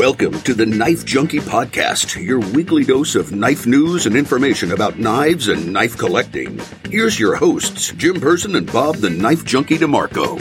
Welcome to the Knife Junkie Podcast, your weekly dose of knife news and information about knives and knife collecting. Here's your hosts, Jim Person and Bob the Knife Junkie DeMarco.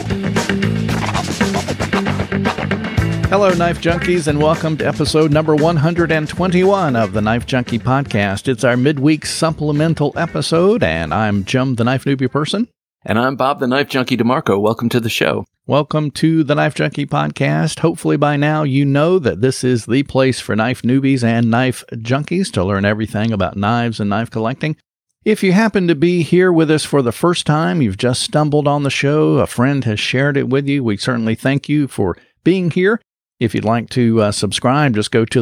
Hello, Knife Junkies, and welcome to episode number 121 of the Knife Junkie Podcast. It's our midweek supplemental episode, and I'm Jim the Knife Newbie Person. And I'm Bob the Knife Junkie DeMarco. Welcome to the show. Welcome to the Knife Junkie Podcast. Hopefully by now you know that this is the place for knife newbies and knife junkies to learn everything about knives and knife collecting. If you happen to be here with us for the first time, you've just stumbled on the show, a friend has shared it with you, we certainly thank you for being here. If you'd like to subscribe, just go to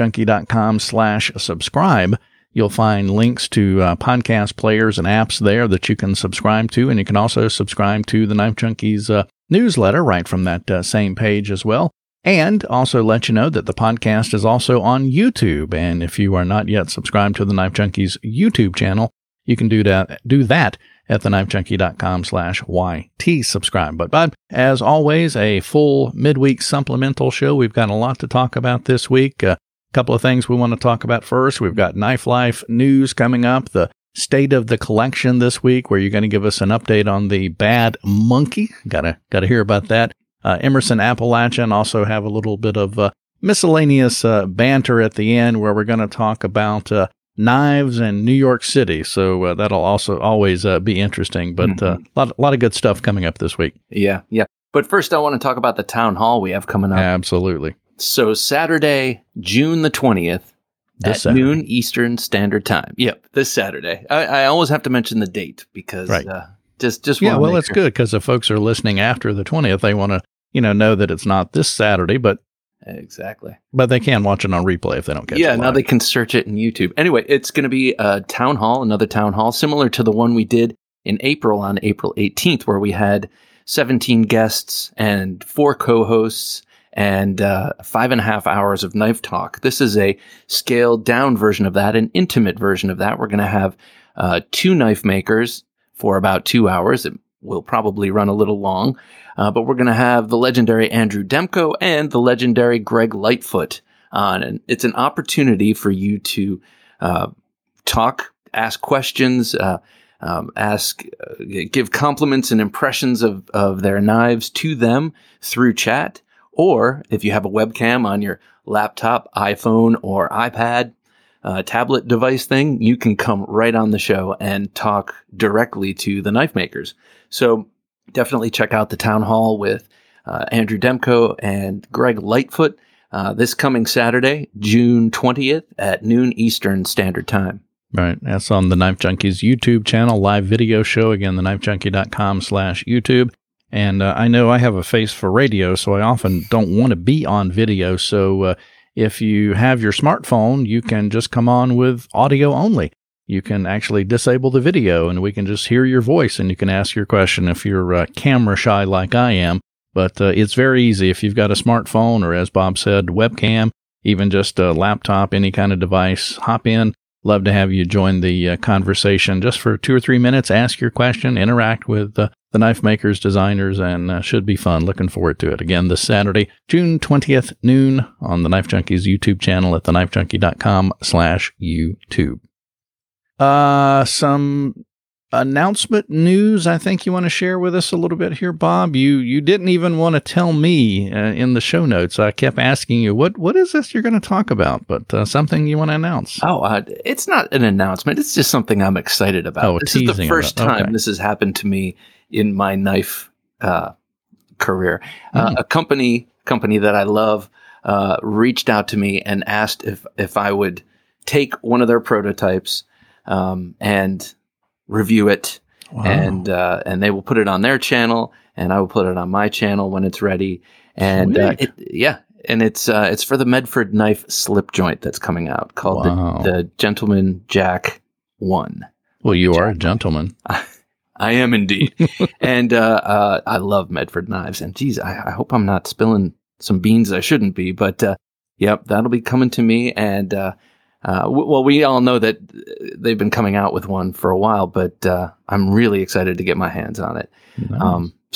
thenifejunkie.com/subscribe. You'll find links to podcast players and apps there that you can subscribe to, and you can also subscribe to the Knife Junkies newsletter right from that same page as well. And also let you know that the podcast is also on YouTube, and if you are not yet subscribed to the Knife Junkies YouTube channel, you can do that at thenifejunkie.com/YT subscribe. But as always, a full midweek supplemental show. We've got a lot to talk about this week. A couple of things we want to talk about first. We've got Knife Life news coming up, the state of the collection this week, where you're going to give us an update on the Bad Monkey. Gotta hear about that. Emerson Appalachian also have a little bit of miscellaneous banter at the end, where we're going to talk about knives in New York City. So that'll also always be interesting. But a lot of good stuff coming up this week. Yeah. But first, I want to talk about the town hall we have coming up. Absolutely. So Saturday, June the 20th. At Saturday. Noon Eastern Standard Time. Yep, this Saturday. I always have to mention the date because just yeah, well, it's sure. good because if folks are listening after the 20th, they want to know that it's not this Saturday, but exactly. But they can watch it on replay if they don't catch it. Yeah, live. now they can search it in YouTube. Anyway, it's going to be a town hall, another town hall similar to the one we did in April on April 18th, where we had 17 guests and 4 co-hosts. And 5.5 hours of knife talk. This is a scaled down version of that, an intimate version of that. We're going to have 2 knife makers for about 2 hours. It will probably run a little long, but we're going to have the legendary Andrew Demko and the legendary Greg Lightfoot on. And it's an opportunity for you to talk, ask questions, give compliments and impressions of their knives to them through chat. Or if you have a webcam on your laptop, iPhone, or iPad, tablet device thing, you can come right on the show and talk directly to the knife makers. So definitely check out the town hall with Andrew Demko and Greg Lightfoot this coming Saturday, June 20th at noon Eastern Standard Time. Right. That's on the Knife Junkies YouTube channel, live video show. Again, thenifejunkie.com/YouTube. And I know I have a face for radio, so I often don't want to be on video. So if you have your smartphone, you can just come on with audio only. You can actually disable the video, and we can just hear your voice, and you can ask your question if you're camera shy like I am. But it's very easy. If you've got a smartphone or, as Bob said, webcam, even just a laptop, any kind of device, hop in. Love to have you join the conversation just for 2 or 3 minutes. Ask your question, interact with the knife makers, designers, and should be fun. Looking forward to it. Again, this Saturday, June 20th, noon on the Knife Junkies YouTube channel at thenifejunkie.com/YouTube. Some announcement news I think you want to share with us a little bit here, Bob. You didn't even want to tell me in the show notes. I kept asking you, what is this you're going to talk about? But something you want to announce. Oh, it's not an announcement. It's just something I'm excited about. Oh, this is the first time this has happened to me in my knife career. A company that I love reached out to me and asked if I would take one of their prototypes and review it. Wow. And they will put it on their channel, and I will put it on my channel when it's ready. And it's for the Medford knife slip joint that's coming out called the Gentleman Jack 1. Well, you are a gentleman. I am indeed. And I love Medford knives. And geez, I hope I'm not spilling some beans I shouldn't be. But yep, that'll be coming to me. And well, we all know that they've been coming out with one for a while, but I'm really excited to get my hands on it. Nice. So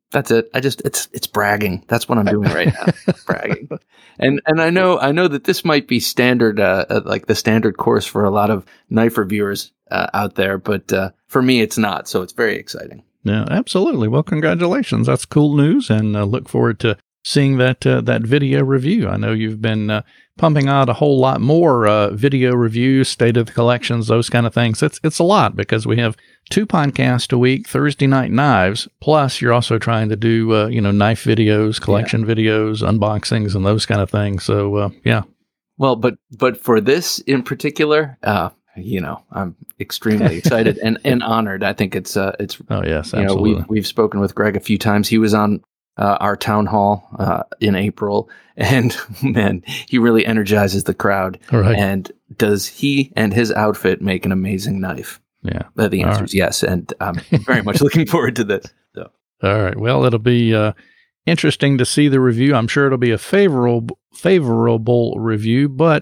That's it. It's bragging. That's what I'm doing right now. Bragging. And I know that this might be standard, like the standard course for a lot of knife reviewers out there, but for me, it's not. So it's very exciting. Yeah, absolutely. Well, congratulations. That's cool news, and look forward to seeing that video review. I know you've been pumping out a whole lot more video reviews, state of the collections, those kind of things. It's a lot because we have 2 podcasts a week, Thursday Night Knives, plus you're also trying to do knife videos, collection videos, unboxings, and those kind of things. So yeah. Well, but for this in particular, I'm extremely excited and honored. I think it's oh yes, absolutely. We've spoken with Greg a few times. He was on our town hall in April, and man, he really energizes the crowd. Right. And does he and his outfit make an amazing knife? Yeah. The answer is yes, and I'm very much looking forward to this. So. All right. Well, it'll be interesting to see the review. I'm sure it'll be a favorable review, but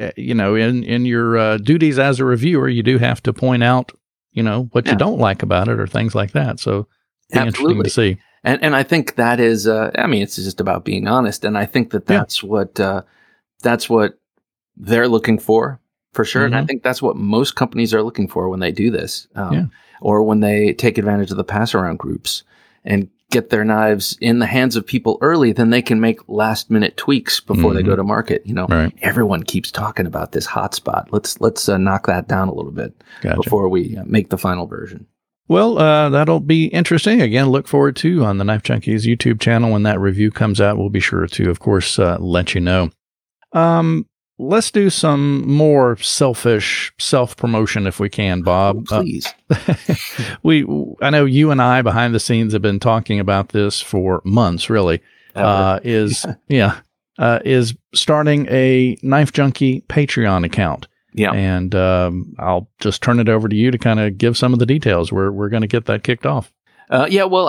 in your duties as a reviewer, you do have to point out, what you don't like about it or things like that. So it'll be interesting to see. And I think that is, it's just about being honest. And I think that's what they're looking for sure. Mm-hmm. And I think that's what most companies are looking for when they do this, or when they take advantage of the pass around groups and get their knives in the hands of people early, then they can make last minute tweaks before they go to market. Right. Everyone keeps talking about this hotspot. Let's knock that down a little bit before we make the final version. Well, that'll be interesting. Again, look forward to on the Knife Junkies YouTube channel when that review comes out. We'll be sure to, of course, let you know. Let's do some more selfish self-promotion if we can, Bob. Oh, please. I know you and I behind the scenes have been talking about this for months, really. Is starting a Knife Junkie Patreon account. Yeah. And I'll just turn it over to you to kind of give some of the details. We're going to get that kicked off. Well,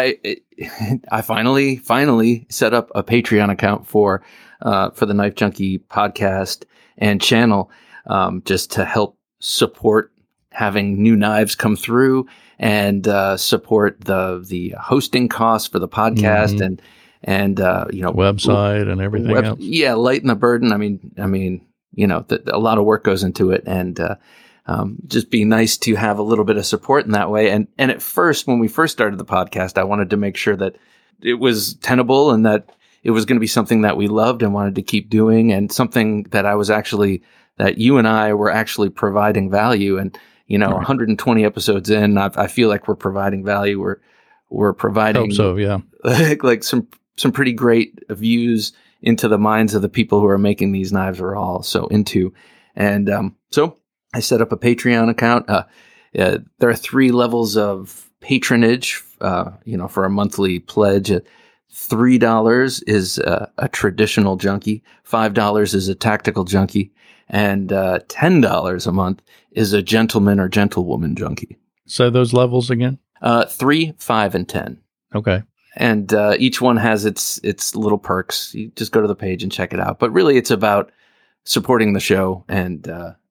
I finally set up a Patreon account for the Knife Junkie podcast and channel, just to help support having new knives come through and support the hosting costs for the podcast and website and everything else. Yeah, lighten the burden. I mean. A lot of work goes into it, and just be nice to have a little bit of support in that way. And at first, when we first started the podcast, I wanted to make sure that it was tenable and that it was going to be something that we loved and wanted to keep doing, and something that that you and I were actually providing value. And 120 episodes in, I feel like we're providing value. We're providing, hope so, yeah, like some pretty great views into the minds of the people who are making these knives we're all so into. And so I set up a Patreon account. There are 3 levels of patronage, for a monthly pledge. $3 is a traditional junkie, $5 is a tactical junkie, and $10 a month is a gentleman or gentlewoman junkie. So those levels again? 3, 5, and 10. Okay. And each one has its little perks. You just go to the page and check it out. But really, it's about supporting the show, and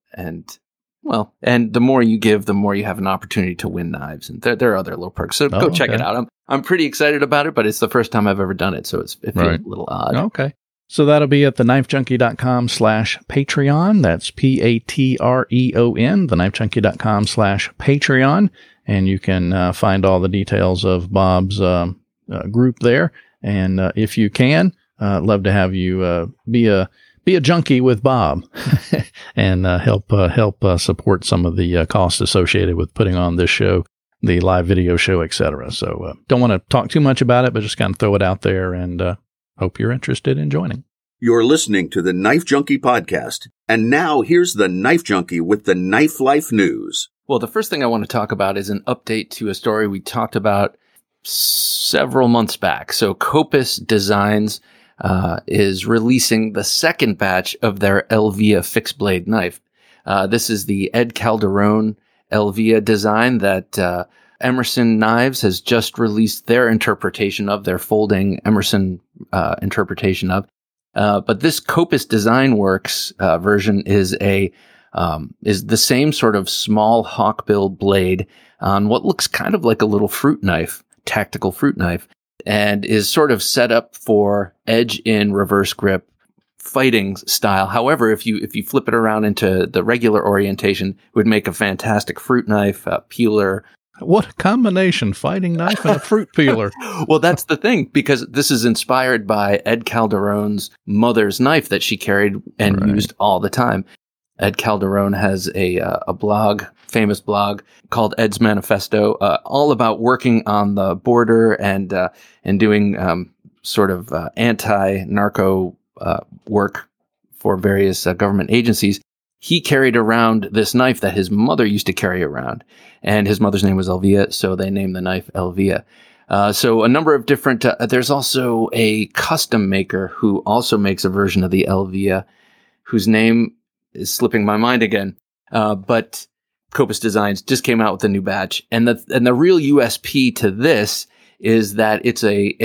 the more you give, the more you have an opportunity to win knives. And there are other little perks. So go check it out. I'm pretty excited about it, but it's the first time I've ever done it, so it feels a little odd. Okay. So that'll be at thenifejunkie.com/Patreon. That's Patreon, thenifejunkie.com/Patreon. And you can find all the details of Bob's group there. And if you can, love to have you be a junkie with Bob and help support some of the costs associated with putting on this show, the live video show, etc. So don't want to talk too much about it, but just kind of throw it out there, and hope you're interested in joining. You're listening to the Knife Junkie podcast. And now here's the Knife Junkie with the Knife Life News. Well, the first thing I want to talk about is an update to a story we talked about several months back. So Copus Designs is releasing the second batch of their Elvia fixed blade knife. This is the Ed Calderon Elvia design that Emerson Knives has just released their interpretation of, their folding Emerson interpretation of. But this Copus Design Works version is the same sort of small hawkbill blade on what looks kind of like a little fruit knife. Tactical fruit knife. and is sort of set up for edge in reverse grip fighting style. However, if you flip it around into the regular orientation, it would make a fantastic fruit knife, peeler. What a combination, fighting knife and a fruit peeler. Well, that's the thing, because this is inspired by Ed Calderon's mother's knife that she carried and used all the time. Ed Calderon has a blog, famous blog called Ed's Manifesto, all about working on the border and doing sort of anti-narco work for various government agencies. He carried around this knife that his mother used to carry around, and his mother's name was Elvia, so they named the knife Elvia. So a number of different, there's also a custom maker who also makes a version of the Elvia, whose name is slipping my mind again. But Copus Designs just came out with a new batch. And the real USP to this is that it's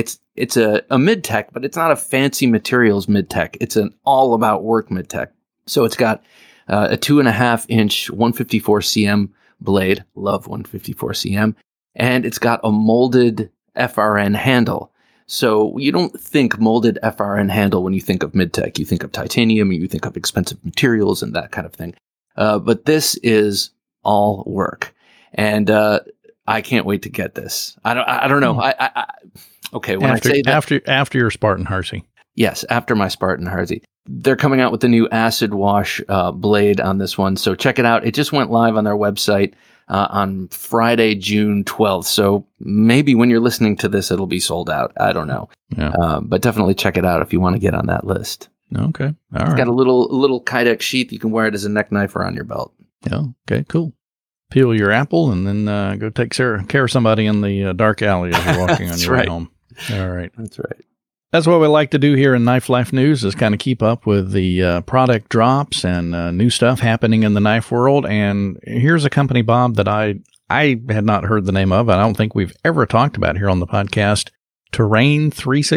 a mid-tech, but it's not a fancy materials mid-tech. It's an all about work mid-tech. So it's got a 2.5-inch 154 cm blade. Love 154 cm. And it's got a molded FRN handle. So you don't think molded FRN handle when you think of mid-tech. You think of titanium, you think of expensive materials and that kind of thing. But this is all work. And I can't wait to get this. I don't know. Okay, when I say that, after your Spartan Hersey. Yes, after my Spartan Hersey. They're coming out with the new acid wash blade on this one. So check it out. It just went live on their website on Friday, June 12th. So maybe when you're listening to this, it'll be sold out. I don't know. Yeah. But definitely check it out if you want to get on that list. Okay. All right. It's got a little Kydex sheath. You can wear it as a neck knife or on your belt. Yeah. Okay, cool. Peel your apple and then go take care of somebody in the dark alley as you're walking on your way home. All right. That's right. That's what we like to do here in Knife Life News, is kind of keep up with the product drops and new stuff happening in the knife world. And here's a company, Bob, that I had not heard the name of. I don't think we've ever talked about here on the podcast. Terrain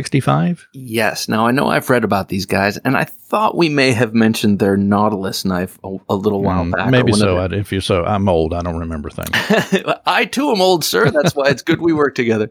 365? Yes. Now, I know I've read about these guys, and I thought we may have mentioned their Nautilus knife a little while back. Maybe so. If you so, I'm old. I don't remember things. I, too, am old, sir. That's why it's good we work together.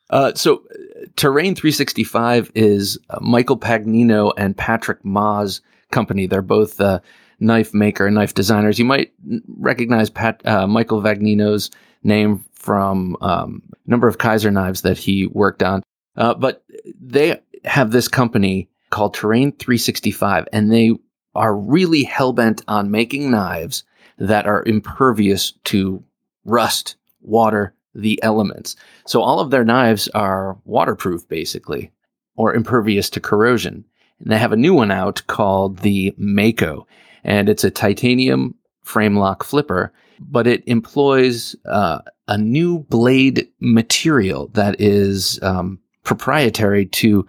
So Terrain 365 is Michael Pagnino and Patrick Ma's company. They're both knife maker and knife designers. You might recognize Michael Pagnino's name from a number of Kaiser knives that he worked on. But they have this company called Terrain 365, and they are really hell-bent on making knives that are impervious to rust, water, the elements. So all of their knives are waterproof, basically, or impervious to corrosion. And they have a new one out called the Mako, and it's a titanium frame lock flipper, but it employs a new blade material that is proprietary to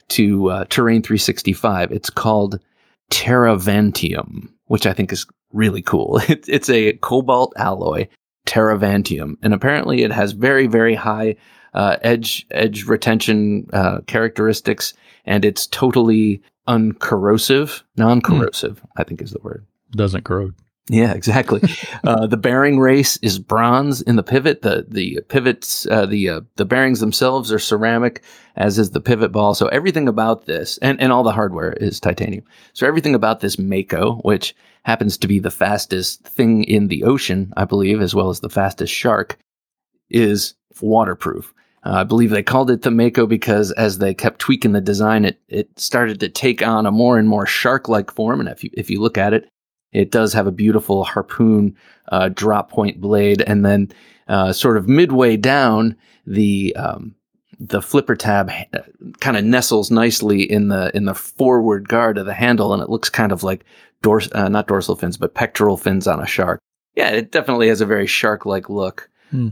Terrain 365. It's called Terravantium, which I think is really cool. It's a cobalt alloy, Terravantium, and apparently it has very, very high edge retention characteristics, and it's totally non-corrosive, I think is the word. Doesn't corrode. Yeah, exactly. The bearing race is bronze in the pivot. The pivots, the bearings themselves are ceramic, as is the pivot ball. So everything about this, and all the hardware is titanium. So everything about this Mako, which happens to be the fastest thing in the ocean, I believe, as well as the fastest shark, is waterproof. I believe they called it the Mako because as they kept tweaking the design, it started to take on a more and more shark-like form. And if you look at it, it does have a beautiful harpoon drop point blade, and then sort of midway down, the flipper tab kind of nestles nicely in the forward guard of the handle, and it looks kind of like not dorsal fins, but pectoral fins on a shark. Yeah, it definitely has a very shark-like look.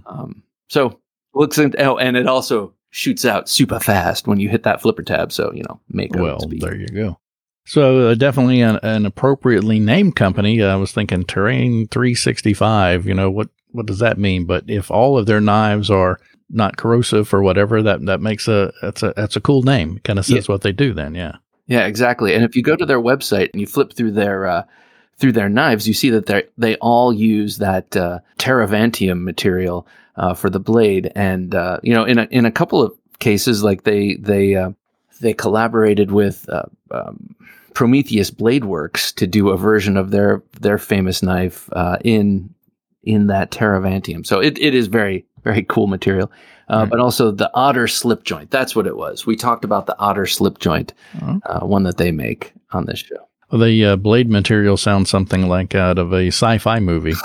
So looks and it also shoots out super fast when you hit that flipper tab. So Mako. Well, there you go. So definitely an appropriately named company. I was thinking Terrain 365. What does that mean? But if all of their knives are not corrosive or whatever, that makes that's a cool name. Kind of says what they do. Then, yeah. Yeah, exactly. And if you go to their website and you flip through their knives, you see that they all use that Terravantium material for the blade. And in a couple of cases, like they collaborated with Prometheus Blade Works to do a version of their famous knife in that Teravantium. So it is very, very cool material. But also the Otter slip joint. That's what it was. We talked about the Otter slip joint, one that they make on this show. Well, the blade material sounds something like out of a sci-fi movie,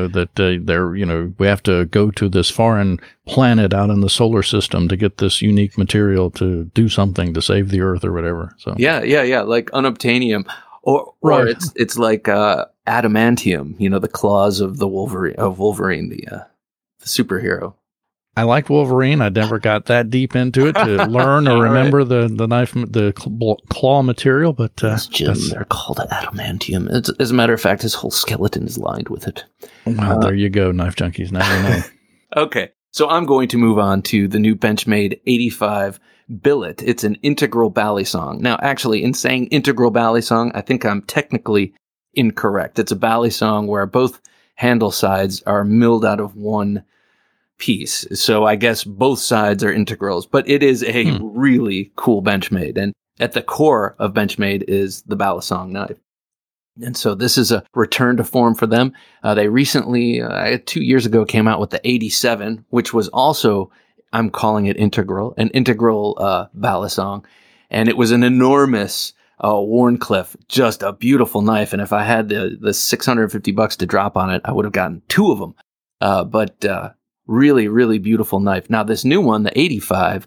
that we have to go to this foreign planet out in the solar system to get this unique material to do something to save the Earth or whatever. So yeah, like unobtainium. Or it's like adamantium, the claws of Wolverine, the superhero. I like Wolverine. I never got that deep into it to learn or remember the knife, the claw material, but Jim, they're called adamantium. As a matter of fact, his whole skeleton is lined with it. Wow, there you go, Knife Junkies. Now you know. Okay, so I'm going to move on to the new Benchmade 85 billet. It's an integral balisong. Now, actually, in saying integral balisong, I think I'm technically incorrect. It's a balisong where both handle sides are milled out of one piece. So I guess both sides are integrals, but it is a really cool Benchmade. And at the core of Benchmade is the balisong knife. And so this is a return to form for them. They recently, 2 years ago, came out with the 87, which was also, I'm calling it integral, an integral balisong. And it was an enormous Wharncliffe, just a beautiful knife. And if I had the $650 to drop on it, I would have gotten two of them. But really, really beautiful knife. Now, this new one, the 85,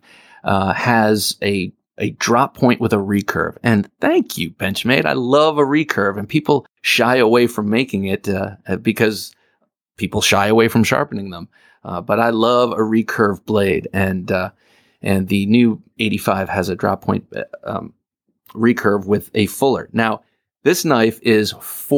has a drop point with a recurve. And thank you, Benchmade. I love a recurve. And people shy away from making it because people shy away from sharpening them. But I love a recurve blade. And the new 85 has a drop point recurve with a fuller. Now, this knife is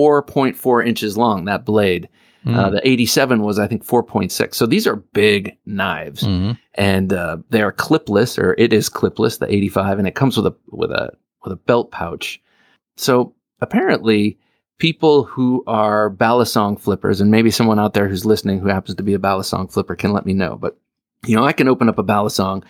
4.4 inches long, that blade. The 87 was, I think, 4.6. So these are big knives, and they are clipless, or it is clipless, the 85, and it comes with a belt pouch. So apparently, people who are balisong flippers, and maybe someone out there who's listening who happens to be a balisong flipper can let me know. But I can open up a balisong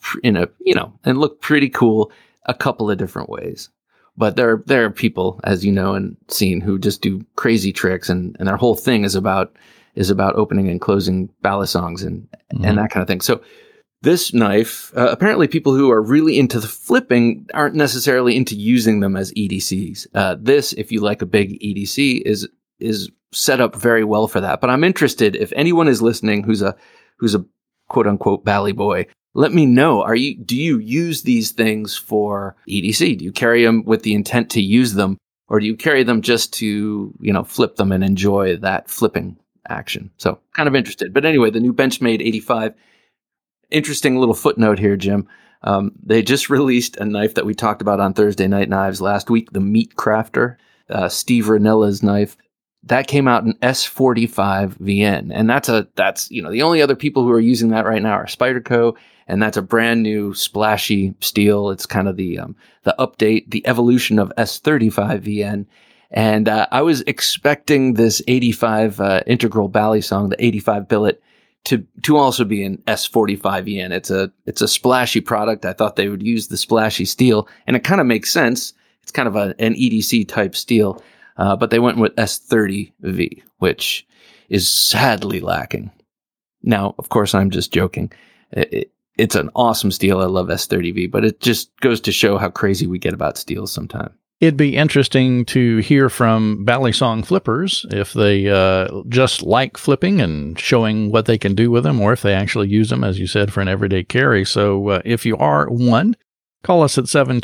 and look pretty cool a couple of different ways. But there are people, as you know and seen, who just do crazy tricks, and their whole thing is about opening and closing balisongs and that kind of thing. So this knife, apparently people who are really into the flipping aren't necessarily into using them as EDCs. This, if you like a big EDC, is set up very well for that. But I'm interested, if anyone is listening who's a quote unquote bally boy, let me know. Do you use these things for EDC? Do you carry them with the intent to use them, or do you carry them just to, flip them and enjoy that flipping action? So kind of interested. But anyway, the new Benchmade 85, interesting little footnote here, Jim. They just released a knife that we talked about on Thursday Night Knives last week, the Meat Crafter, Steve Rinella's knife. That came out in S45 VN. And that's the only other people who are using that right now are Spyderco. And that's a brand new splashy steel. It's kind of the update, the evolution of S35 VN. And I was expecting this 85 integral balisong, the 85 billet, to also be an S45 VN. It's a splashy product. I thought they would use the splashy steel, and it kind of makes sense. It's kind of an EDC type steel, but they went with S30V, which is sadly lacking. Now, of course, I'm just joking. It's an awesome steel. I love S30V, but it just goes to show how crazy we get about steels sometimes. It'd be interesting to hear from balisong flippers if they just like flipping and showing what they can do with them, or if they actually use them, as you said, for an everyday carry. So if you are one, call us at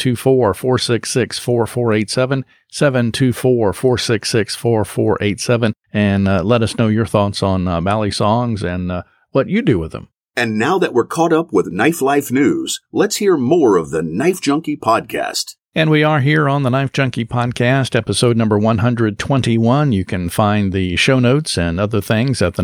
724-466-4487, 724-466-4487, and let us know your thoughts on balisongs and what you do with them. And now that we're caught up with Knife Life news, let's hear more of the Knife Junkie podcast. And we are here on the Knife Junkie podcast, episode number 121. You can find the show notes and other things at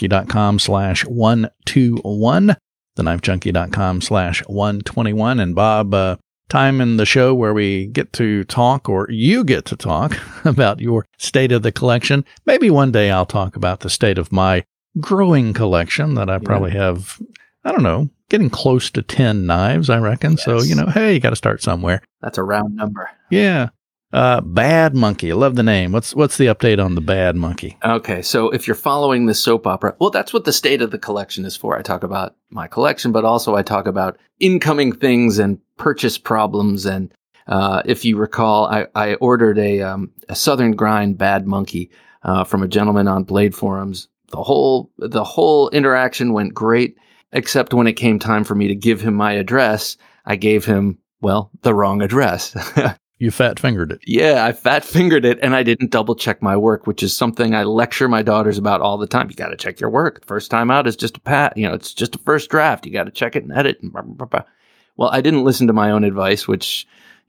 thenifejunkie.com/121, thenifejunkie.com/121. And Bob, time in the show where we get to talk, or you get to talk about your state of the collection. Maybe one day I'll talk about the state of my growing collection that I probably have I don't know, getting close to 10 knives, I reckon. Yes. So, hey, you got to start somewhere. That's a round number. Yeah. Bad Monkey. I love the name. What's the update on the Bad Monkey? Okay, so if you're following this soap opera, well, that's what the state of the collection is for. I talk about my collection, but also I talk about incoming things and purchase problems. And if you recall, I ordered a Southern Grind Bad Monkey from a gentleman on Blade Forums. The whole interaction went great, except when it came time for me to give him my address, I gave him, well, the wrong address. You fat-fingered it. Yeah, I fat-fingered it, and I didn't double-check my work, which is something I lecture my daughters about all the time. You got to check your work. The first time out is just it's just a first draft. You got to check it and edit. And blah, blah, blah. Well, I didn't listen to my own advice, which,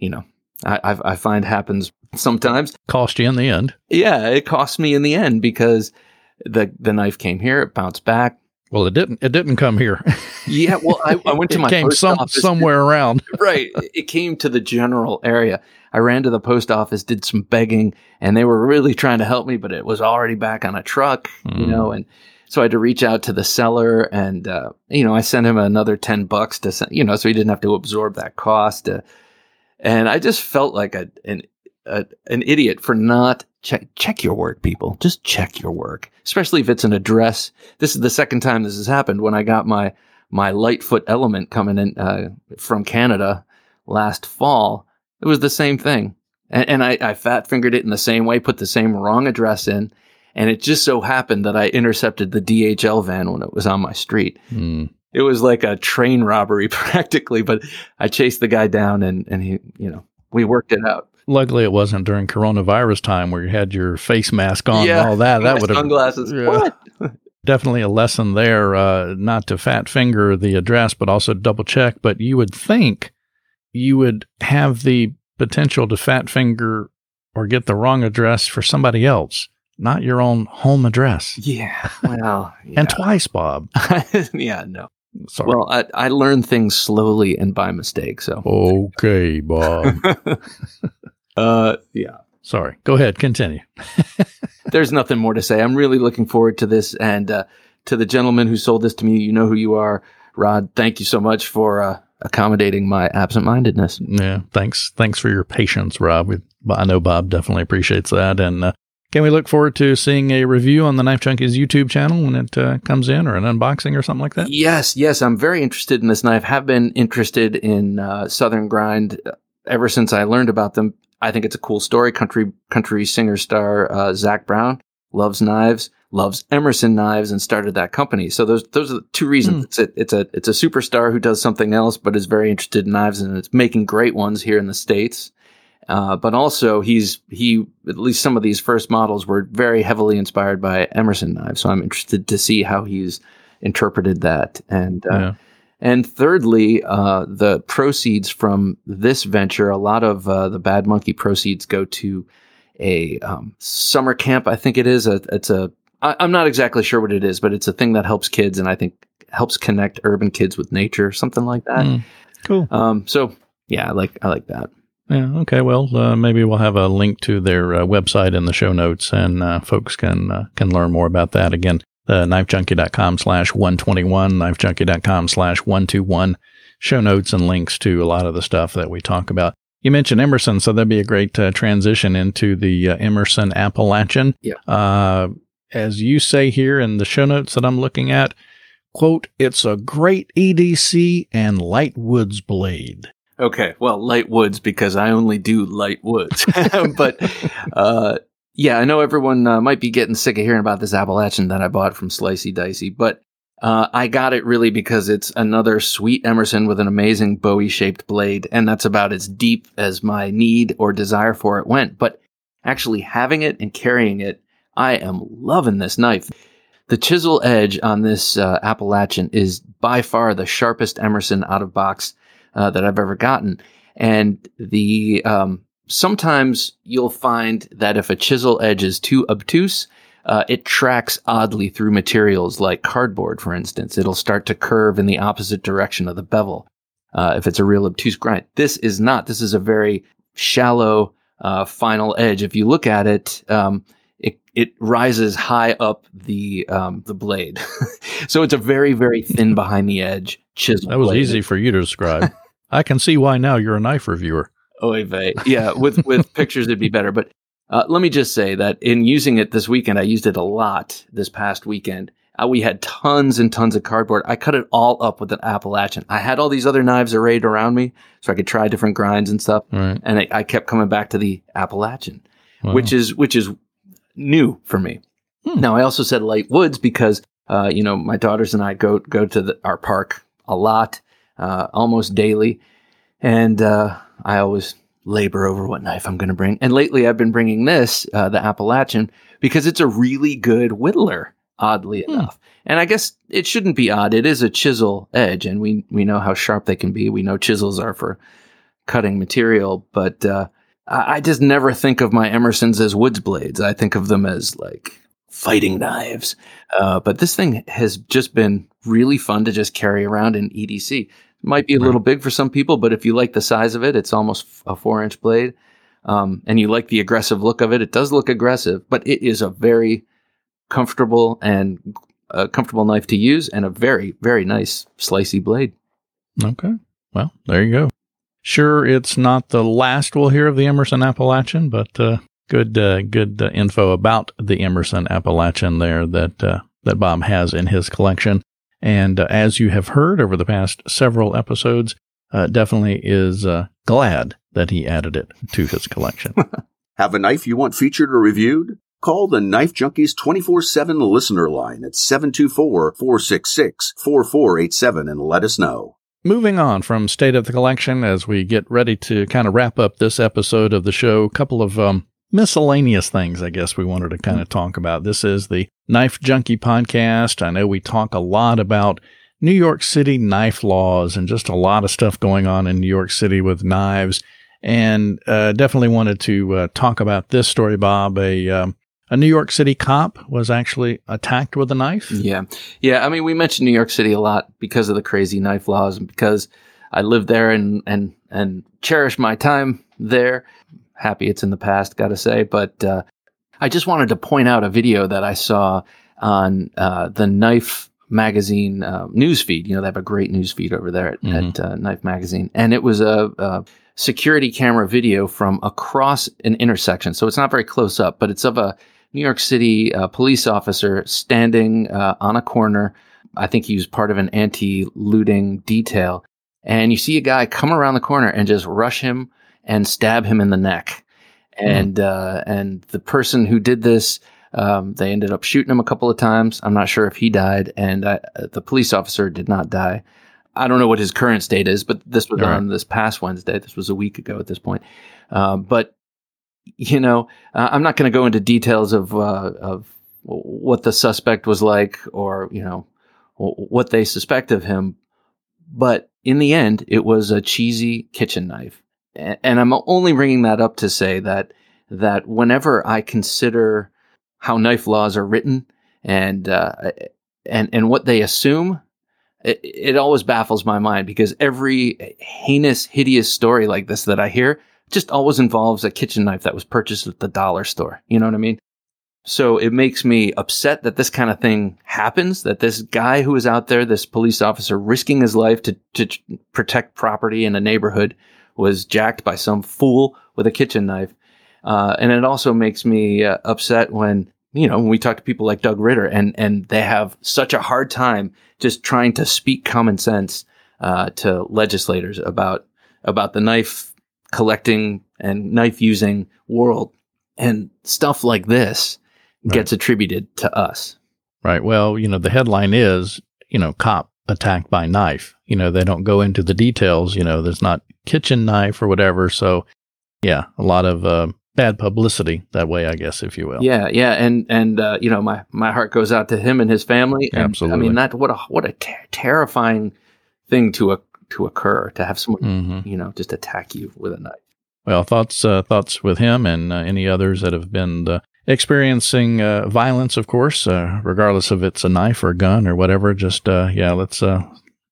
I find happens sometimes. Cost you in the end. Yeah, it cost me in the end because the knife came here, it bounced back. Well, it didn't come here. Yeah, well, I went to my post office. Somewhere around. Right. It came to the general area. I ran to the post office, did some begging, and they were really trying to help me, but it was already back on a truck, and so I had to reach out to the seller and, I sent him another $10 to send, so he didn't have to absorb that cost. And I just felt like an idiot for not check your work, people. Just check your work, especially if it's an address. This is the second time this has happened. When I got my Lightfoot Element coming in from Canada last fall, it was the same thing. And I fat-fingered it in the same way, put the same wrong address in, and it just so happened that I intercepted the DHL van when it was on my street. It was like a train robbery practically, but I chased the guy down and he, we worked it out. Luckily, it wasn't during coronavirus time where you had your face mask on and all that. That would have sunglasses. What? Definitely a lesson there, not to fat finger the address, but also double check. But you would think you would have the potential to fat finger or get the wrong address for somebody else, not your own home address. Yeah. Well, yeah. And twice, Bob. Yeah, no. Sorry. Well, I learn things slowly and by mistake. So okay, Bob. Yeah. Sorry. Go ahead. Continue. There's nothing more to say. I'm really looking forward to this, and to the gentleman who sold this to me, you know who you are, Rod. Thank you so much for accommodating my absent-mindedness. Yeah. Thanks for your patience, Rob. I know Bob definitely appreciates that, and can we look forward to seeing a review on the Knife Junkies YouTube channel when it comes in, or an unboxing or something like that? Yes. I'm very interested in this knife. Have been interested in Southern Grind ever since I learned about them. I think it's a cool story. Country singer star Zach Brown loves knives, loves Emerson knives, and started that company. So those are the two reasons. It's a superstar who does something else, but is very interested in knives, and it's making great ones here in the States. But also he at least some of these first models were very heavily inspired by Emerson knives. So I'm interested to see how he's interpreted that. And thirdly, the proceeds from this venture, a lot of the Bad Monkey proceeds go to a summer camp. I think it is. I'm not exactly sure what it is, but it's a thing that helps kids, and I think helps connect urban kids with nature, something like that. Cool. So yeah, I like that. Yeah. Okay. Well, maybe we'll have a link to their website in the show notes, and folks can learn more about that. Again, knifejunkie.com/121, knifejunkie.com/121, show notes and links to a lot of the stuff that we talk about. You mentioned Emerson, so that'd be a great transition into the Emerson Appalachian. Yeah. As you say here in the show notes that I'm looking at, quote, "It's a great EDC and light woods blade." Okay, well, light woods, because I only do light woods. But yeah, I know everyone might be getting sick of hearing about this Appalachian that I bought from Slicey Dicey, but I got it really because it's another sweet Emerson with an amazing Bowie-shaped blade, and that's about as deep as my need or desire for it went. But actually having it and carrying it, I am loving this knife. The chisel edge on this Appalachian is by far the sharpest Emerson out of box that I've ever gotten. And sometimes you'll find that if a chisel edge is too obtuse, it tracks oddly through materials like cardboard, for instance. It'll start to curve in the opposite direction of the bevel if it's a real obtuse grind. This is not. This is a very shallow final edge. If you look at it, it rises high up the blade. So it's a very, very thin behind the edge chisel. That was blade. easy for you to describe. I can see why now you're a knife reviewer. Oy vey. Yeah, with pictures it'd be better. But let me just say that in using it this weekend, I used it a lot this past weekend. We had tons and tons of cardboard. I cut it all up with an Appalachian. I had all these other knives arrayed around me so I could try different grinds and stuff. Right. And I kept coming back to the Appalachian, Wow. which is new for me. Now, I also said light woods because, my daughters and I go to our park a lot, almost daily. And I always labor over what knife I'm going to bring. And lately I've been bringing this, the Appalachian, because it's a really good whittler, oddly enough. And I guess it shouldn't be odd. It is a chisel edge, and we know how sharp they can be. We know chisels are for cutting material, but I just never think of my Emersons as woods blades. I think of them as like fighting knives. But this thing has just been really fun to just carry around in EDC. It might be a little big for some people, but if you like the size of it, it's almost a 4-inch blade. And you like the aggressive look of it. It does look aggressive, but it is a very comfortable knife to use and a very, very nice slicey blade. Okay. Well, there you go. Sure, it's not the last we'll hear of the Emerson Appalachian, but good info about the Emerson Appalachian there that Bob has in his collection. And as you have heard over the past several episodes, definitely is glad that he added it to his collection. Have a knife you want featured or reviewed? Call the Knife Junkies 24/7 listener line at 724-466-4487 and let us know. Moving on from State of the Collection, as we get ready to kind of wrap up this episode of the show, a couple of miscellaneous things I guess we wanted to kind of talk about. This is the Knife Junkie podcast. I know we talk a lot about New York City knife laws and just a lot of stuff going on in New York City with knives. And definitely wanted to talk about this story, Bob. A New York City cop was actually attacked with a knife. Yeah. I mean, we mentioned New York City a lot because of the crazy knife laws and because I lived there and cherish my time there. Happy it's in the past, got to say. But I just wanted to point out a video that I saw on the Knife Magazine newsfeed. They have a great newsfeed over there at Knife Magazine. And it was a security camera video from across an intersection. So it's not very close up, but it's of a New York City police officer standing on a corner. I think he was part of an anti-looting detail. And you see a guy come around the corner and just rush him and stab him in the neck. And the person who did this, they ended up shooting him a couple of times. I'm not sure if he died, and the police officer did not die. I don't know what his current state is, but this was on this past Wednesday. This was a week ago at this point. But I'm not going to go into details of what the suspect was like or what they suspect of him. But in the end, it was a cheesy kitchen knife. And I'm only bringing that up to say that whenever I consider how knife laws are written and what they assume, it always baffles my mind because every heinous, hideous story like this that I hear just always involves a kitchen knife that was purchased at the dollar store. You know what I mean? So it makes me upset that this kind of thing happens, that this guy who is out there, this police officer risking his life to protect property in a neighborhood, was jacked by some fool with a kitchen knife. And it also makes me upset when we talk to people like Doug Ritter and they have such a hard time just trying to speak common sense to legislators about the knife collecting and knife using world, and stuff like this gets attributed to us. Right. Well, the headline is, cop attacked by knife. They don't go into the details. There's not kitchen knife or whatever. So yeah, a lot of bad publicity that way, I guess, if you will. Yeah. And my heart goes out to him and his family. And, absolutely. I mean, what a terrifying thing to occur, to have someone, just attack you with a knife. Well, thoughts with him and any others that have been experiencing violence, of course, regardless if it's a knife or a gun or whatever. Just let's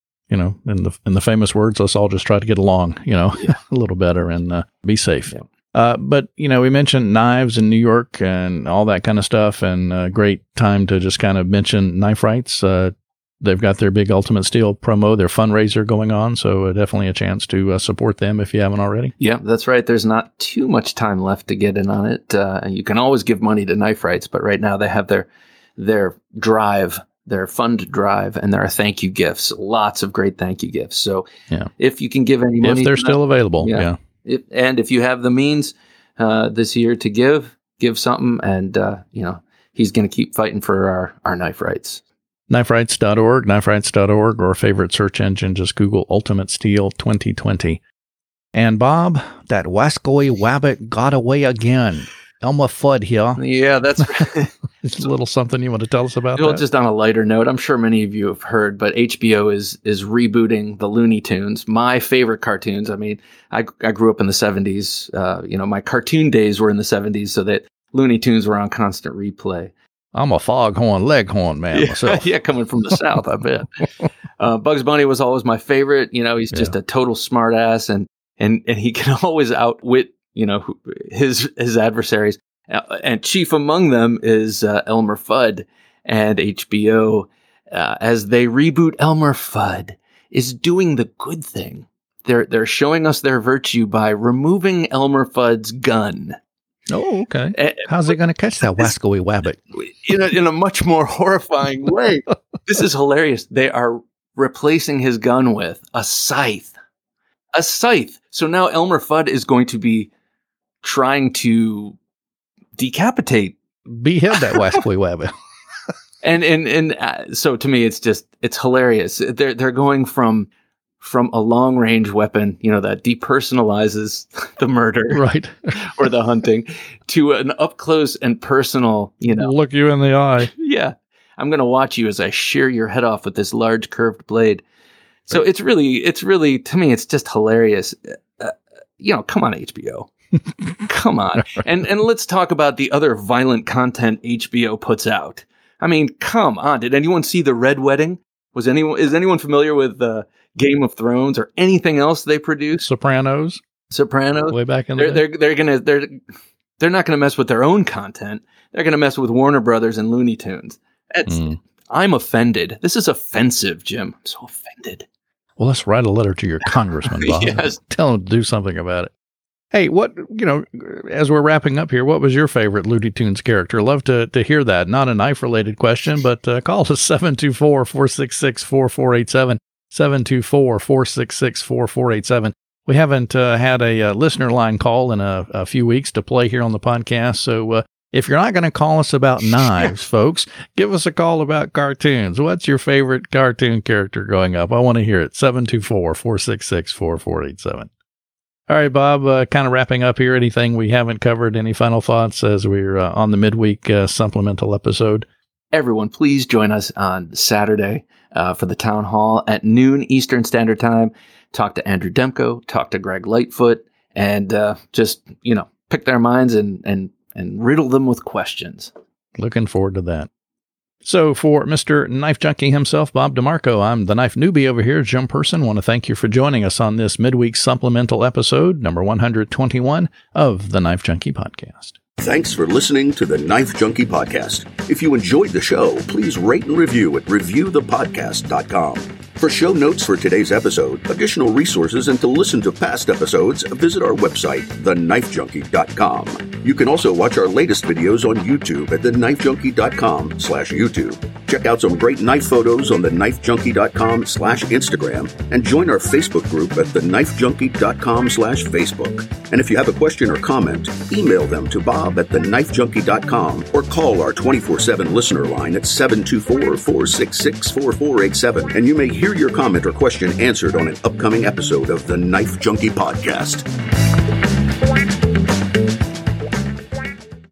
in the famous words, let's all just try to get along, a little better and be safe. Yeah. But, we mentioned knives in New York and all that kind of stuff, and a great time to just kind of mention Knife Rights. They've got their big Ultimate Steel promo, their fundraiser going on, so definitely a chance to support them if you haven't already. Yeah, that's right. There's not too much time left to get in on it. You can always give money to Knife Rights, but right now they have their drive, their fund drive, and there are thank you gifts, lots of great thank you gifts. So if you can give any money, if they're still available, and if you have the means this year to give something, and he's going to keep fighting for our Knife Rights. KnifeRights.org, or favorite search engine, just Google Ultimate Steel 2020. And Bob, that Wascoey Wabbit got away again. Elmer Fudd here. Yeah, that's right. It's a little something you want to tell us about that? Just on a lighter note, I'm sure many of you have heard, but HBO is rebooting the Looney Tunes, my favorite cartoons. I mean, I grew up in the 70s. My cartoon days were in the 70s, so that Looney Tunes were on constant replay. I'm a foghorn leghorn man myself. Yeah, coming from the South, I bet. Bugs Bunny was always my favorite. He's just a total smartass, and he can always outwit, his adversaries. And chief among them is Elmer Fudd. And HBO, as they reboot Elmer Fudd, is doing the good thing. They're showing us their virtue by removing Elmer Fudd's gun. Oh, okay. How's it going to catch that Wascoey Wabbit? In a much more horrifying way. This is hilarious. They are replacing his gun with a scythe. A scythe. So now Elmer Fudd is going to be trying to decapitate, behead that Wascoey Wabbit. and so to me, it's hilarious. They're going from a long range weapon, that depersonalizes the murder, right, or the hunting, to an up close and personal, look you in the eye. Yeah, I'm going to watch you as I shear your head off with this large curved blade. So it's really to me, it's just hilarious. Come on, HBO. Come on. Right. And let's talk about the other violent content HBO puts out. I mean, come on. Did anyone see The Red Wedding? Is anyone familiar with Game of Thrones or anything else they produce? Sopranos. Way back in the day. They're not gonna mess with their own content. They're gonna mess with Warner Brothers and Looney Tunes. I'm offended. This is offensive, Jim. I'm so offended. Well, let's write a letter to your congressman, Bob. Yes. Tell him to do something about it. Hey, as we're wrapping up here, what was your favorite Looney Tunes character? Love to hear that. Not a knife-related question, but call us 724-466-4487, 724-466-4487. We haven't had a listener line call in a few weeks to play here on the podcast, so if you're not going to call us about knives, folks, give us a call about cartoons. What's your favorite cartoon character growing up? I want to hear it. 724-466-4487. All right, Bob, kind of wrapping up here. Anything we haven't covered? Any final thoughts as we're on the midweek supplemental episode? Everyone, please join us on Saturday for the town hall at noon Eastern Standard Time. Talk to Andrew Demko, talk to Greg Lightfoot, and just, pick their minds and riddle them with questions. Looking forward to that. So for Mr. Knife Junkie himself, Bob DeMarco, I'm the Knife Newbie over here, Jim Person. Want to thank you for joining us on this midweek supplemental episode, number 121 of the Knife Junkie Podcast. Thanks for listening to the Knife Junkie Podcast. If you enjoyed the show, please rate and review at reviewthepodcast.com. For show notes for today's episode, additional resources, and to listen to past episodes, visit our website, thenifejunkie.com. You can also watch our latest videos on YouTube at thenifejunkie.com/YouTube. Check out some great knife photos on thenifejunkie.com/Instagram, and join our Facebook group at thenifejunkie.com/Facebook. And if you have a question or comment, email them to Bob at thenifejunkie.com or call our 24/7 listener line at 724-466-4487, and you may hear your comment or question answered on an upcoming episode of the Knife Junkie Podcast.